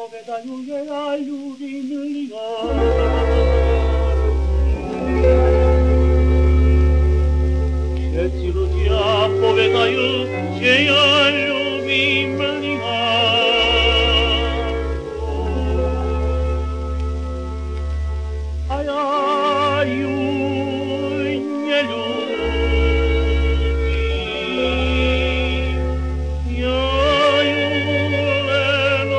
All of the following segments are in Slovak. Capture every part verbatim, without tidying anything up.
povedajú, že ja ľudí milión. Všetci ľudia povedajú, že ja ľúbim mlynár. A ja ju neľúbim. Ja ju len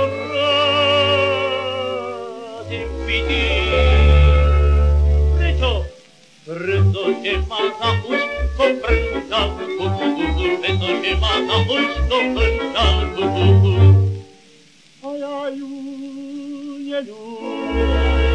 rád vidím. Prečo? Pretože ma za uško prndal, pretože ma za uško prndal, a ja ju neľúbim.